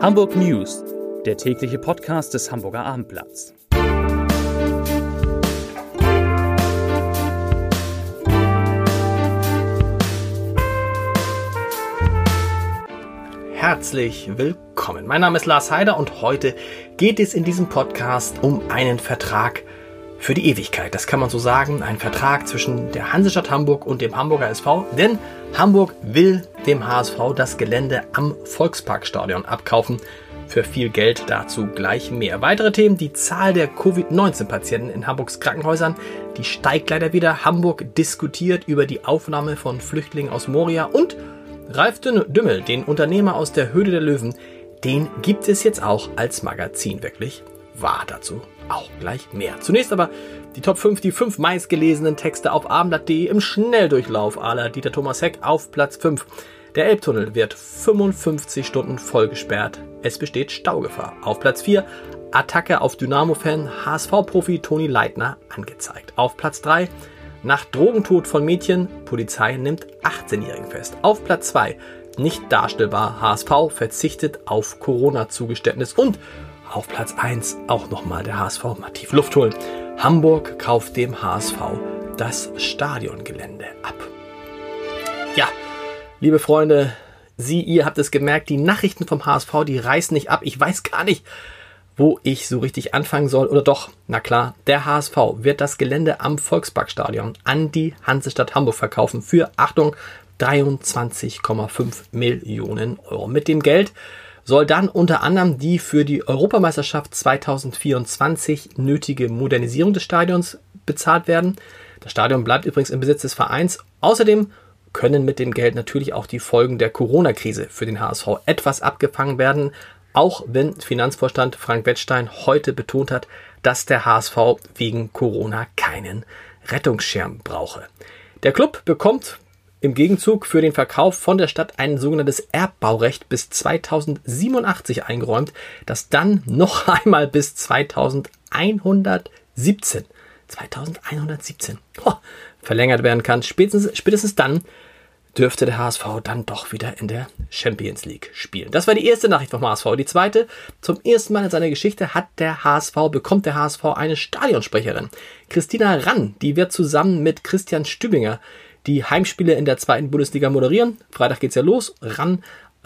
Hamburg News, der tägliche Podcast des Hamburger Abendblatts. Herzlich willkommen. Mein Name ist Lars Heider und heute geht es in diesem Podcast um einen Vertrag für die Ewigkeit. Das kann man so sagen, ein Vertrag zwischen der Hansestadt Hamburg und dem Hamburger SV, denn Hamburg will dem HSV das Gelände am Volksparkstadion abkaufen. Für viel Geld, dazu gleich mehr. Weitere Themen: Die Zahl der Covid-19-Patienten in Hamburgs Krankenhäusern, die steigt leider wieder. Hamburg diskutiert über die Aufnahme von Flüchtlingen aus Moria und Ralf Dümmel, den Unternehmer aus der Höhle der Löwen, den gibt es jetzt auch als Magazin. Wirklich wahr, dazu auch gleich mehr. Zunächst aber die Top 5, die 5 meistgelesenen Texte auf abendblatt.de im Schnelldurchlauf à la Dieter Thomas Heck auf Platz 5. Der Elbtunnel wird 55 Stunden voll gesperrt. Es besteht Staugefahr. Auf Platz 4, Attacke auf Dynamo-Fan, HSV-Profi Toni Leitner angezeigt. Auf Platz 3, nach Drogentod von Mädchen, Polizei nimmt 18-Jährigen fest. Auf Platz 2, nicht darstellbar, HSV verzichtet auf Corona-Zugeständnis. Und auf Platz 1 auch nochmal der HSV mal tief Luft holen. Hamburg kauft dem HSV das Stadiongelände ab. Ja, liebe Freunde, ihr habt es gemerkt, die Nachrichten vom HSV, die reißen nicht ab. Ich weiß gar nicht, wo ich so richtig anfangen soll. Oder doch, na klar, der HSV wird das Gelände am Volksparkstadion an die Hansestadt Hamburg verkaufen für, Achtung, 23,5 Millionen Euro. Mit dem Geld soll dann unter anderem die für die Europameisterschaft 2024 nötige Modernisierung des Stadions bezahlt werden. Das Stadion bleibt übrigens im Besitz des Vereins. Außerdem können mit dem Geld natürlich auch die Folgen der Corona-Krise für den HSV etwas abgefangen werden, auch wenn Finanzvorstand Frank Wettstein heute betont hat, dass der HSV wegen Corona keinen Rettungsschirm brauche. Der Klub bekommt im Gegenzug für den Verkauf von der Stadt ein sogenanntes Erbbaurecht bis 2087 eingeräumt, das dann noch einmal bis 2117 verlängert werden kann. Spätestens dann dürfte der HSV dann doch wieder in der Champions League spielen. Das war die erste Nachricht vom HSV. Die zweite: Zum ersten Mal in seiner Geschichte bekommt der HSV eine Stadionsprecherin. Christina Rann, die wird zusammen mit Christian Stübinger die Heimspiele in der 2. Bundesliga moderieren. Freitag geht's ja los. Rann,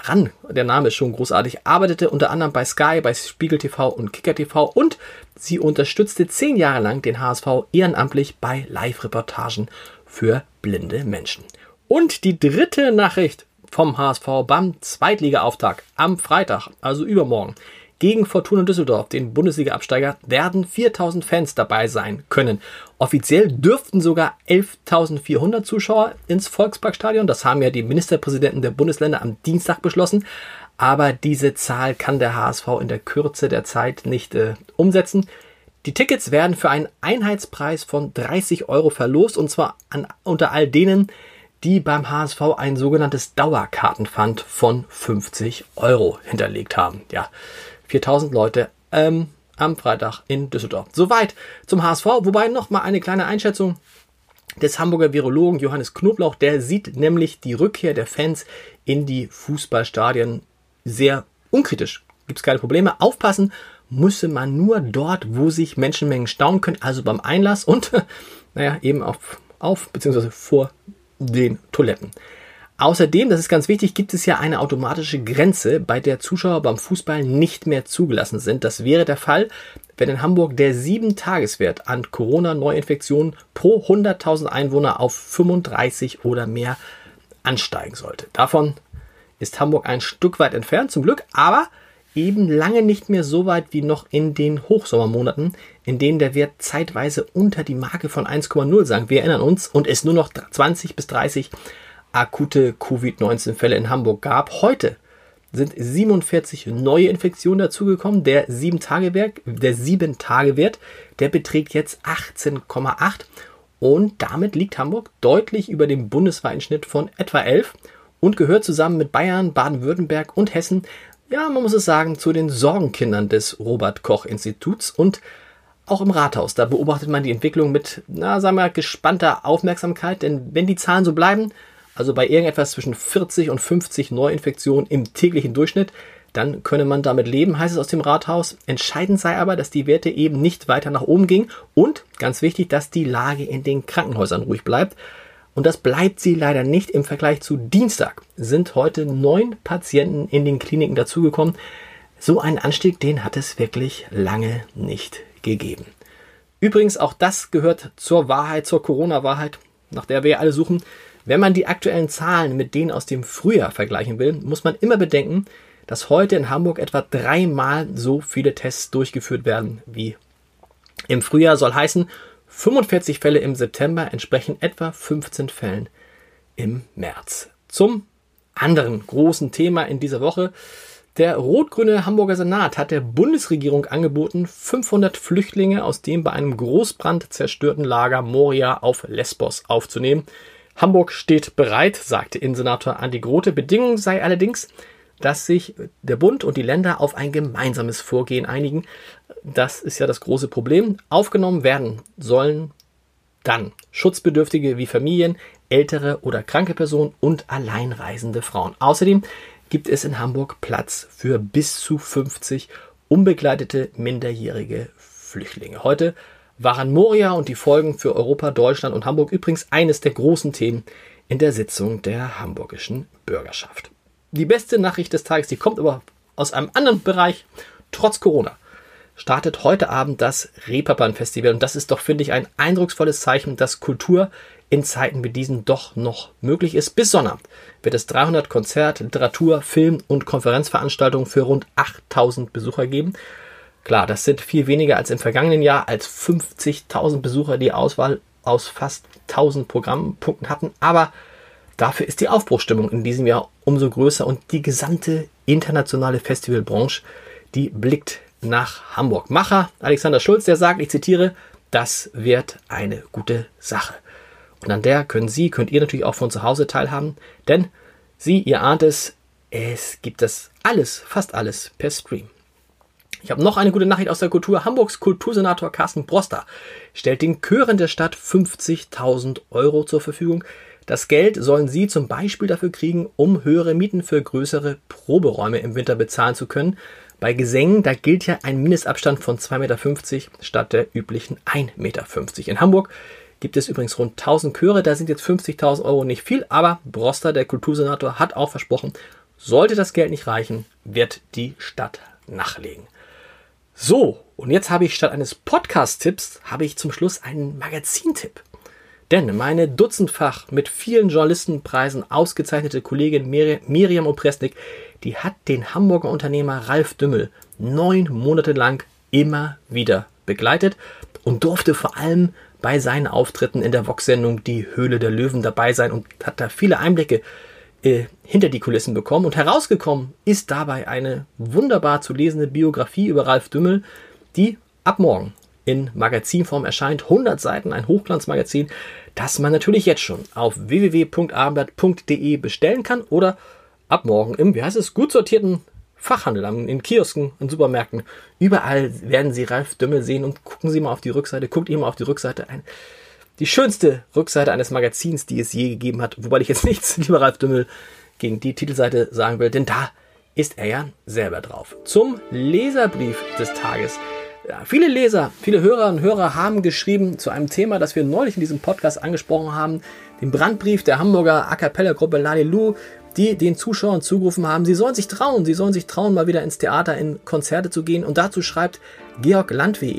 der Name ist schon großartig, arbeitete unter anderem bei Sky, bei Spiegel TV und Kicker TV und sie unterstützte 10 Jahre lang den HSV ehrenamtlich bei Live-Reportagen für blinde Menschen. Und die dritte Nachricht vom HSV beim Zweitliga-Auftakt am Freitag, also übermorgen, gegen Fortuna Düsseldorf, den Bundesliga-Absteiger, werden 4.000 Fans dabei sein können. Offiziell dürften sogar 11.400 Zuschauer ins Volksparkstadion. Das haben ja die Ministerpräsidenten der Bundesländer am Dienstag beschlossen. Aber diese Zahl kann der HSV in der Kürze der Zeit nicht umsetzen. Die Tickets werden für einen Einheitspreis von 30 Euro verlost, und zwar unter all denen, die beim HSV ein sogenanntes Dauerkartenpfand von 50 Euro hinterlegt haben. Ja, 4.000 Leute am Freitag in Düsseldorf. Soweit zum HSV, wobei nochmal eine kleine Einschätzung des Hamburger Virologen Johannes Knoblauch. Der sieht nämlich die Rückkehr der Fans in die Fußballstadien sehr unkritisch. Gibt es keine Probleme. Aufpassen müsse man nur dort, wo sich Menschenmengen stauen können, also beim Einlass und eben auf bzw. vor den Toiletten. Außerdem, das ist ganz wichtig, gibt es ja eine automatische Grenze, bei der Zuschauer beim Fußball nicht mehr zugelassen sind. Das wäre der Fall, wenn in Hamburg der 7-Tageswert an Corona-Neuinfektionen pro 100.000 Einwohner auf 35 oder mehr ansteigen sollte. Davon ist Hamburg ein Stück weit entfernt, zum Glück, aber eben lange nicht mehr so weit wie noch in den Hochsommermonaten, in denen der Wert zeitweise unter die Marke von 1,0 sank. Wir erinnern uns, und es nur noch 20 bis 30 akute Covid-19-Fälle in Hamburg gab. Heute sind 47 neue Infektionen dazugekommen. Der 7-Tage-Wert, der beträgt jetzt 18,8 und damit liegt Hamburg deutlich über dem bundesweiten Schnitt von etwa 11 und gehört zusammen mit Bayern, Baden-Württemberg und Hessen, ja, man muss es sagen, zu den Sorgenkindern des Robert-Koch-Instituts. Und auch im Rathaus, da beobachtet man die Entwicklung mit, gespannter Aufmerksamkeit, denn wenn die Zahlen so bleiben, also bei irgendetwas zwischen 40 und 50 Neuinfektionen im täglichen Durchschnitt, dann könne man damit leben, heißt es aus dem Rathaus. Entscheidend sei aber, dass die Werte eben nicht weiter nach oben gingen und, ganz wichtig, dass die Lage in den Krankenhäusern ruhig bleibt. Und das bleibt sie leider nicht. Im Vergleich zu Dienstag sind heute 9 Patienten in den Kliniken dazugekommen. So einen Anstieg, den hat es wirklich lange nicht gegeben. Übrigens, auch das gehört zur Wahrheit, zur Corona-Wahrheit, nach der wir alle suchen. Wenn man die aktuellen Zahlen mit denen aus dem Frühjahr vergleichen will, muss man immer bedenken, dass heute in Hamburg etwa 3-mal so viele Tests durchgeführt werden wie im Frühjahr. Soll heißen, 45 Fälle im September entsprechen etwa 15 Fällen im März. Zum anderen großen Thema in dieser Woche. Der rot-grüne Hamburger Senat hat der Bundesregierung angeboten, 500 Flüchtlinge aus dem bei einem Großbrand zerstörten Lager Moria auf Lesbos aufzunehmen. Hamburg steht bereit, sagte Innensenator Andi Grote. Bedingung sei allerdings, dass sich der Bund und die Länder auf ein gemeinsames Vorgehen einigen. Das ist ja das große Problem. Aufgenommen werden sollen dann Schutzbedürftige wie Familien, ältere oder kranke Personen und alleinreisende Frauen. Außerdem gibt es in Hamburg Platz für bis zu 50 unbegleitete minderjährige Flüchtlinge. Heute waren Moria und die Folgen für Europa, Deutschland und Hamburg übrigens eines der großen Themen in der Sitzung der hamburgischen Bürgerschaft. Die beste Nachricht des Tages, die kommt aber aus einem anderen Bereich. Trotz Corona startet heute Abend das Reeperbahn-Festival. Und das ist doch, finde ich, ein eindrucksvolles Zeichen, dass Kultur in Zeiten wie diesen doch noch möglich ist. Bis Sonnabend wird es 300 Konzert-, Literatur-, Film- und Konferenzveranstaltungen für rund 8000 Besucher geben. Klar, das sind viel weniger als im vergangenen Jahr, als 50.000 Besucher die Auswahl aus fast 1000 Programmpunkten hatten. Aber dafür ist die Aufbruchsstimmung in diesem Jahr umso größer und die gesamte internationale Festivalbranche, die blickt nach Hamburg. Macher Alexander Schulz, der sagt, ich zitiere, das wird eine gute Sache. Und an der könnt ihr natürlich auch von zu Hause teilhaben, denn ihr ahnt es gibt das alles, fast alles per Stream. Ich habe noch eine gute Nachricht aus der Kultur. Hamburgs Kultursenator Carsten Broster stellt den Chören der Stadt 50.000 € zur Verfügung. Das Geld sollen sie zum Beispiel dafür kriegen, um höhere Mieten für größere Proberäume im Winter bezahlen zu können. Bei Gesängen, da gilt ja ein Mindestabstand von 2,50 Meter statt der üblichen 1,50 Meter. In Hamburg gibt es übrigens rund 1000 Chöre, da sind jetzt 50.000 € nicht viel, aber Broster, der Kultursenator, hat auch versprochen, sollte das Geld nicht reichen, wird die Stadt nachlegen. So, und jetzt habe ich statt eines Podcast-Tipps, habe ich zum Schluss einen Magazin-Tipp. Denn meine dutzendfach mit vielen Journalistenpreisen ausgezeichnete Kollegin Miriam Opresnik, die hat den Hamburger Unternehmer Ralf Dümmel 9 Monate lang immer wieder begleitet und durfte vor allem bei seinen Auftritten in der Vox-Sendung Die Höhle der Löwen dabei sein und hat da viele Einblicke hinter die Kulissen bekommen. Und herausgekommen ist dabei eine wunderbar zu lesende Biografie über Ralf Dümmel, die ab morgen in Magazinform erscheint. 100 Seiten, ein Hochglanzmagazin, das man natürlich jetzt schon auf www.abendblatt.de bestellen kann oder ab morgen im, gut sortierten Fachhandel, in Kiosken, in Supermärkten. Überall werden Sie Ralf Dümmel sehen und gucken Sie mal auf die Rückseite, guckt ihr mal auf die Rückseite ein. Die schönste Rückseite eines Magazins, die es je gegeben hat, wobei ich jetzt nichts, lieber Ralf Dümmel, gegen die Titelseite sagen will, denn da ist er ja selber drauf. Zum Leserbrief des Tages. Ja, viele Leser, viele Hörerinnen und Hörer haben geschrieben zu einem Thema, das wir neulich in diesem Podcast angesprochen haben, den Brandbrief der Hamburger A-Cappella-Gruppe Lalilu, die den Zuschauern zugerufen haben, sie sollen sich trauen, mal wieder ins Theater, in Konzerte zu gehen. Und dazu schreibt Georg Landweh,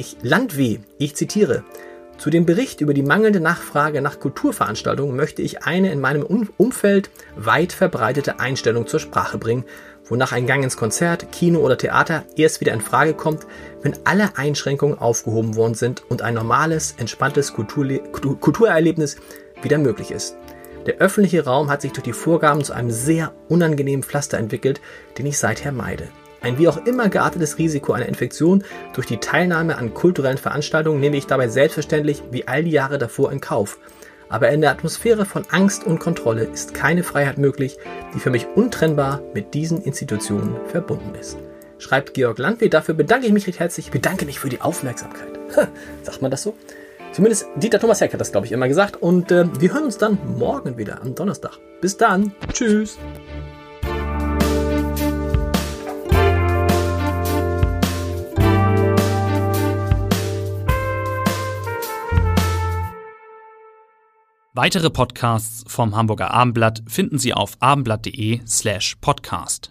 ich zitiere, zu dem Bericht über die mangelnde Nachfrage nach Kulturveranstaltungen möchte ich eine in meinem Umfeld weit verbreitete Einstellung zur Sprache bringen, wonach ein Gang ins Konzert, Kino oder Theater erst wieder in Frage kommt, wenn alle Einschränkungen aufgehoben worden sind und ein normales, entspanntes Kulturerlebnis wieder möglich ist. Der öffentliche Raum hat sich durch die Vorgaben zu einem sehr unangenehmen Pflaster entwickelt, den ich seither meide. Ein wie auch immer geartetes Risiko einer Infektion durch die Teilnahme an kulturellen Veranstaltungen nehme ich dabei selbstverständlich wie all die Jahre davor in Kauf. Aber in der Atmosphäre von Angst und Kontrolle ist keine Freiheit möglich, die für mich untrennbar mit diesen Institutionen verbunden ist. Schreibt Georg Landweh, dafür bedanke ich mich recht herzlich, ich bedanke mich für die Aufmerksamkeit. Sagt man das so? Zumindest Dieter Thomas Heck hat das, glaube ich, immer gesagt. Und wir hören uns dann morgen wieder am Donnerstag. Bis dann. Tschüss. Weitere Podcasts vom Hamburger Abendblatt finden Sie auf abendblatt.de/podcast.